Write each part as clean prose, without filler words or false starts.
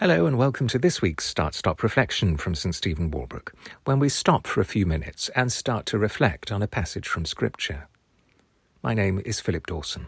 Hello and welcome to this week's Start-Stop Reflection from St. Stephen Walbrook, when we stop for a few minutes and start to reflect on a passage from Scripture. My name is Philip Dawson.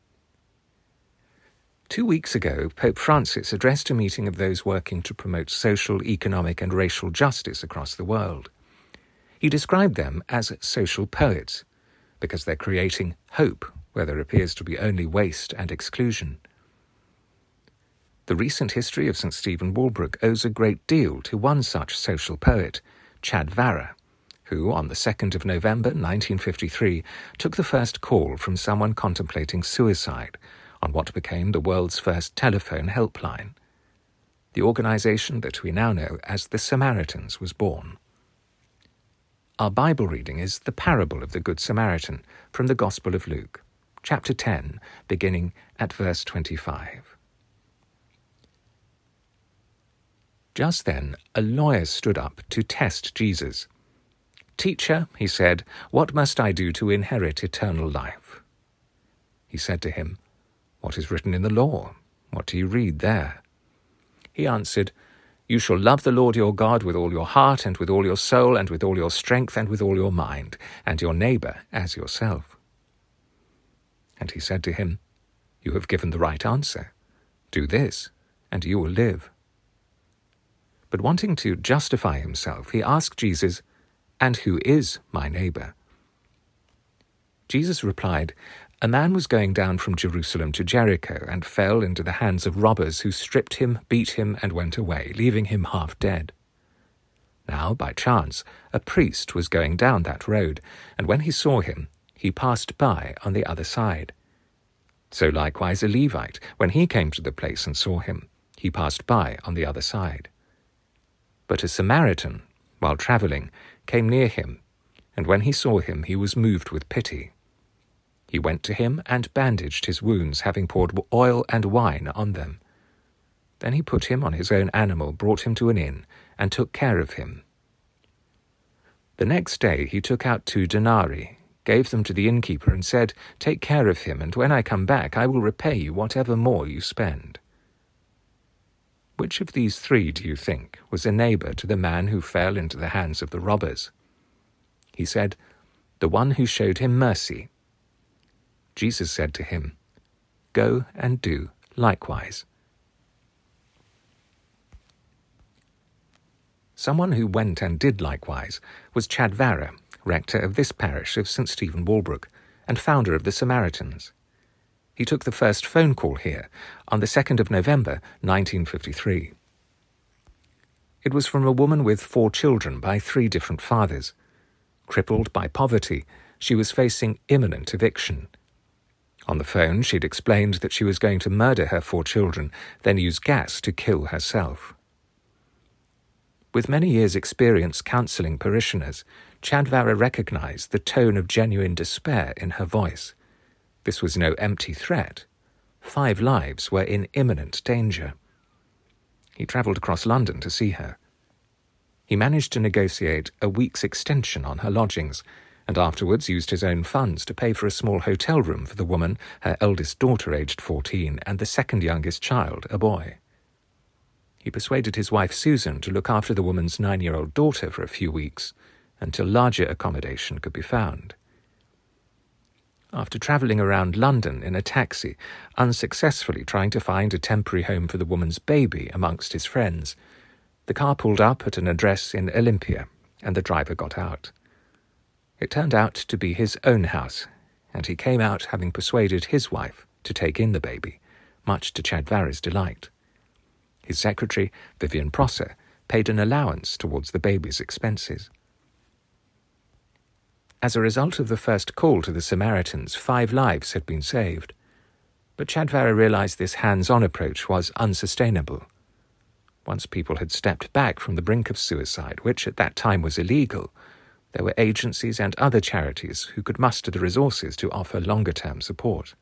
2 weeks ago, Pope Francis addressed a meeting of those working to promote social, economic and racial justice across the world. He described them as social poets, because they're creating hope where there appears to be only waste and exclusion. The recent history of St. Stephen Walbrook owes a great deal to one such social poet, Chad Varah, who, on the 2nd of November 1953, took the first call from someone contemplating suicide on what became the world's first telephone helpline. The organization that we now know as the Samaritans was born. Our Bible reading is the parable of the Good Samaritan from the Gospel of Luke, chapter 10, beginning at verse 25. Just then, a lawyer stood up to test Jesus. "Teacher," he said, "what must I do to inherit eternal life?" He said to him, "What is written in the law? What do you read there?" He answered, "You shall love the Lord your God with all your heart and with all your soul and with all your strength and with all your mind, and your neighbor as yourself." And he said to him, "You have given the right answer. Do this, and you will live." But wanting to justify himself, he asked Jesus, "And who is my neighbor?" Jesus replied, "A man was going down from Jerusalem to Jericho and fell into the hands of robbers who stripped him, beat him, and went away, leaving him half dead. Now, by chance, a priest was going down that road, and when he saw him, he passed by on the other side. So likewise a Levite, when he came to the place and saw him, he passed by on the other side. But a Samaritan, while traveling, came near him, and when he saw him, he was moved with pity. He went to him and bandaged his wounds, having poured oil and wine on them. Then he put him on his own animal, brought him to an inn, and took care of him. The next day he took out 2 denarii, gave them to the innkeeper, and said, 'Take care of him, and when I come back I will repay you whatever more you spend.' Which of these 3, do you think, was a neighbor to the man who fell into the hands of the robbers?" He said, "The one who showed him mercy." Jesus said to him, "Go and do likewise." Someone who went and did likewise was Chad Varah, rector of this parish of St. Stephen Walbrook, and founder of the Samaritans. He took the first phone call here on the 2nd of November 1953. It was from a woman with 4 children by 3 different fathers. Crippled by poverty, she was facing imminent eviction. On the phone, she'd explained that she was going to murder her 4 children, then use gas to kill herself. With many years' experience counselling parishioners, Chad Varah recognized the tone of genuine despair in her voice. This was no empty threat. 5 lives were in imminent danger. He travelled across London to see her. He managed to negotiate a week's extension on her lodgings, and afterwards used his own funds to pay for a small hotel room for the woman, her eldest daughter aged 14, and the second youngest child, a boy. He persuaded his wife Susan to look after the woman's 9-year-old daughter for a few weeks, until larger accommodation could be found. After travelling around London in a taxi, unsuccessfully trying to find a temporary home for the woman's baby amongst his friends, the car pulled up at an address in Olympia, and the driver got out. It turned out to be his own house, and he came out having persuaded his wife to take in the baby, much to Chad Varah's delight. His secretary, Vivian Prosser, paid an allowance towards the baby's expenses. As a result of the first call to the Samaritans, 5 lives had been saved. But Chad Varah realized this hands-on approach was unsustainable. Once people had stepped back from the brink of suicide, which at that time was illegal, there were agencies and other charities who could muster the resources to offer longer-term support.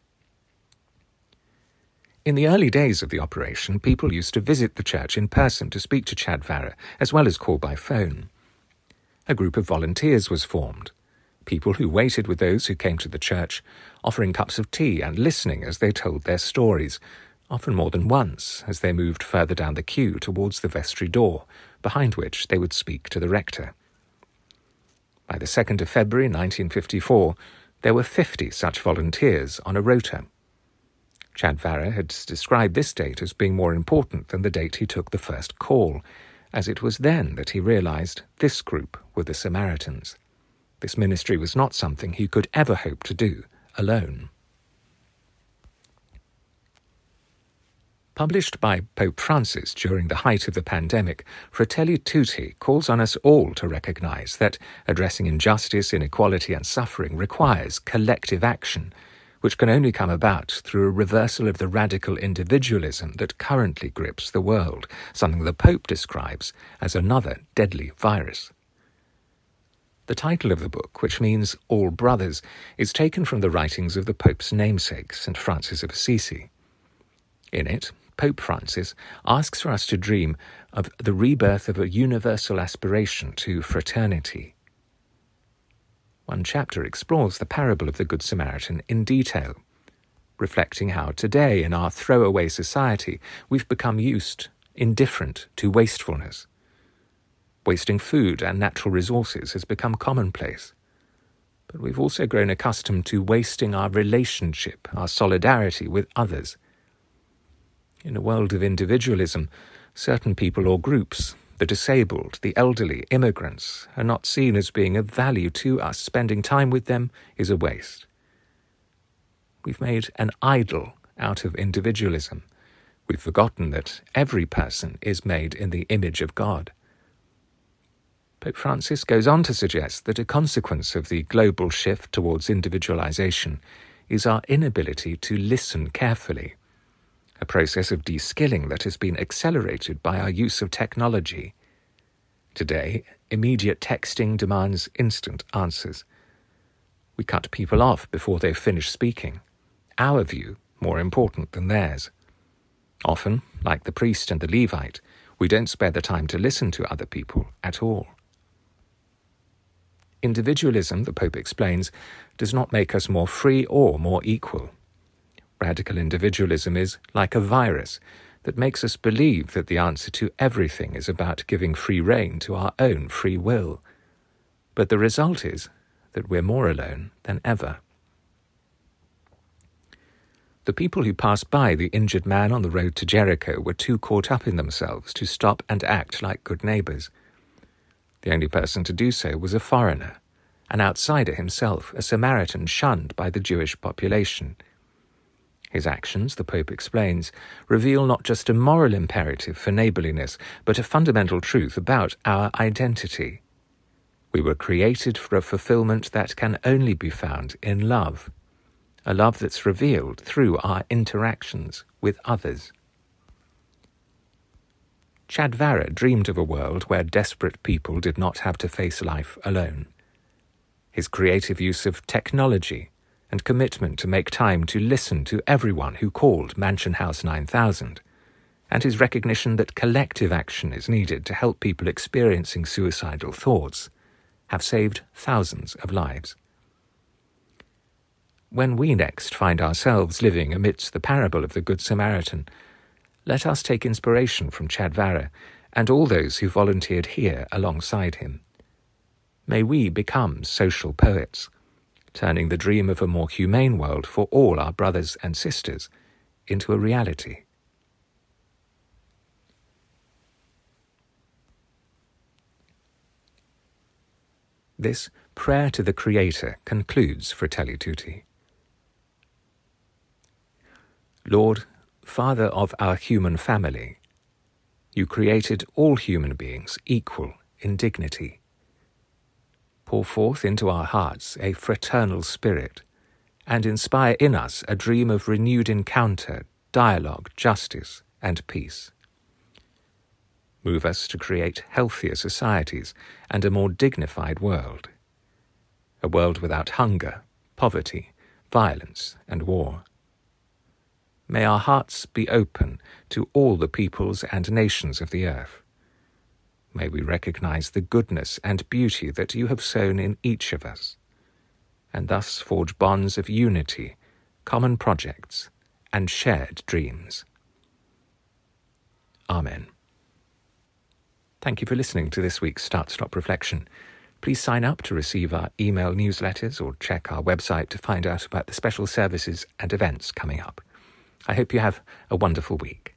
In the early days of the operation, people used to visit the church in person to speak to Chad Varah, as well as call by phone. A group of volunteers was formed, people who waited with those who came to the church, offering cups of tea and listening as they told their stories, often more than once, as they moved further down the queue towards the vestry door, behind which they would speak to the rector. By the 2nd of February 1954, there were 50 such volunteers on a rota. Chadvarra had described this date as being more important than the date he took the first call, as it was then that he realized this group were the Samaritans. This ministry was not something he could ever hope to do alone. Published by Pope Francis during the height of the pandemic, Fratelli Tutti calls on us all to recognize that addressing injustice, inequality and suffering requires collective action, which can only come about through a reversal of the radical individualism that currently grips the world, something the Pope describes as another deadly virus. The title of the book, which means All Brothers, is taken from the writings of the Pope's namesake, St. Francis of Assisi. In it, Pope Francis asks for us to dream of the rebirth of a universal aspiration to fraternity. One chapter explores the parable of the Good Samaritan in detail, reflecting how today in our throwaway society we've become indifferent to wastefulness. Wasting food and natural resources has become commonplace. But we've also grown accustomed to wasting our relationship, our solidarity with others. In a world of individualism, certain people or groups, the disabled, the elderly, immigrants, are not seen as being of value to us. Spending time with them is a waste. We've made an idol out of individualism. We've forgotten that every person is made in the image of God. Pope Francis goes on to suggest that a consequence of the global shift towards individualization is our inability to listen carefully, a process of de-skilling that has been accelerated by our use of technology. Today, immediate texting demands instant answers. We cut people off before they've finished speaking, our view more important than theirs. Often, like the priest and the Levite, we don't spare the time to listen to other people at all. Individualism, the Pope explains, does not make us more free or more equal. Radical individualism is like a virus that makes us believe that the answer to everything is about giving free rein to our own free will. But the result is that we're more alone than ever. The people who passed by the injured man on the road to Jericho were too caught up in themselves to stop and act like good neighbours. The only person to do so was a foreigner, an outsider himself, a Samaritan shunned by the Jewish population. His actions, the Pope explains, reveal not just a moral imperative for neighbourliness, but a fundamental truth about our identity. We were created for a fulfilment that can only be found in love, a love that's revealed through our interactions with others. Chadvarra dreamed of a world where desperate people did not have to face life alone. His creative use of technology and commitment to make time to listen to everyone who called Mansion House 9000, and his recognition that collective action is needed to help people experiencing suicidal thoughts, have saved thousands of lives. When we next find ourselves living amidst the parable of the Good Samaritan, let us take inspiration from Chadvarra and all those who volunteered here alongside him. May we become social poets, turning the dream of a more humane world for all our brothers and sisters into a reality. This prayer to the Creator concludes Fratelli Tutti. Lord, Father of our human family, you created all human beings equal in dignity. Pour forth into our hearts a fraternal spirit, and inspire in us a dream of renewed encounter, dialogue, justice, and peace. Move us to create healthier societies and a more dignified world. A world without hunger, poverty, violence, and war. May our hearts be open to all the peoples and nations of the earth. May we recognize the goodness and beauty that you have sown in each of us, and thus forge bonds of unity, common projects, and shared dreams. Amen. Thank you for listening to this week's Start Stop Reflection. Please sign up to receive our email newsletters or check our website to find out about the special services and events coming up. I hope you have a wonderful week.